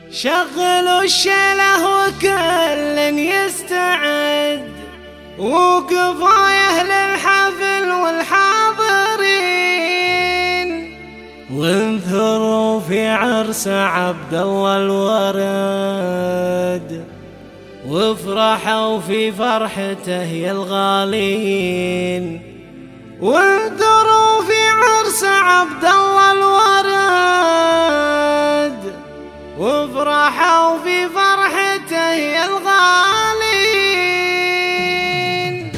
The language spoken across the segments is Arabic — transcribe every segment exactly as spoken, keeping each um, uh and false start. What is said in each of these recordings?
شغلوا الشله وكل يستعد، وقفوا يا أهل الحفل والحاضرين، وانثروا في عرس عبد الله الورد، وافرحوا في فرحته يا الغالين. وانثروا في عرس عبد الله الورد، وافرحوا في فرحته يا الغالين.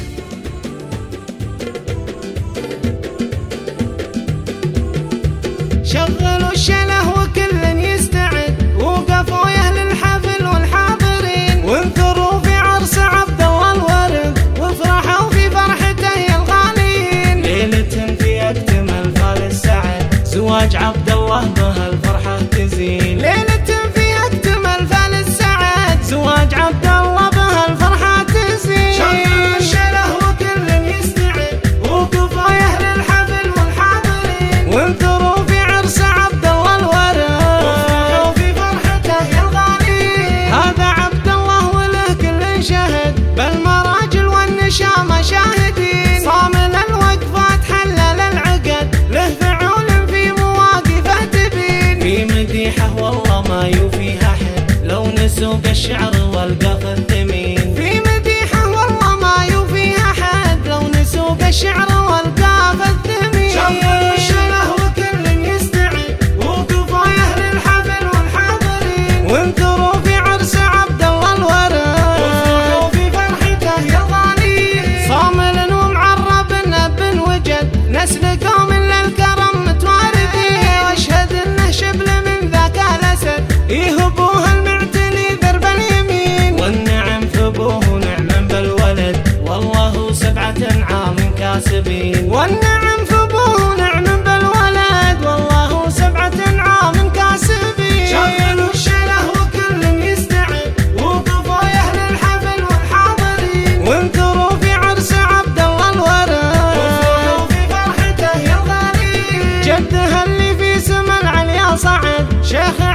شغلوا الشله وكل يستعد، وقفوا يا أهل الحفل والحاضرين، وانثروا في عرس عبد الله الورد، وافرحوا في فرحته يا الغالين. ليلة في أكتمل فال السعد، زواج عبد الله بها الفرحة تزين. ليلة في أكتمل فال السعد، زواج عبد الله بها الفرحة تزين. شغلوا الشله وكل يستعد، وقفوا يا أهل الحفل والحاضرين، وانثروا في عرس عبد الله الورد، وافرحوا في فرحته يا الغالين. هذا عبد الله وله كل شهد، بالمراجل والنشامة شاهدين، صامل الوقفات حلل العقد، له فعول في مواقفه تبين. في مديحه والله ما يوفيها حد، لو نسوق الشعر والقاف الثمين. في مديحه والله ما يوفيها حد، لو نسوق الشعر والقاف الثمين. شغلوا الشله وكل يستعد، وقفوا يا أهل الحفل والحاضرين، وانثروا في عرس عبد الله الورد، وافرحوا في فرحته يا الغالين. صامل ومعرب اب وجد، نسل قوم للكرم متواردين، واشهد انه شبل من ذاك الاسد، يهبوه المعتني درب اليمين. والنعم في ابوه نعما بالولد، والله سبعة عام كاسبين. والنعم في ابوه نعما بالولد، والله سبعة عام كاسبين. شغلوا الشله وكل يستعد، وقفوا يا أهل الحفل والحاضرين، وانثروا في عرس عبد الله الورد، وافرحوا في فرحته يا الغالين. جده اللي في سما العليا صعد، شيخ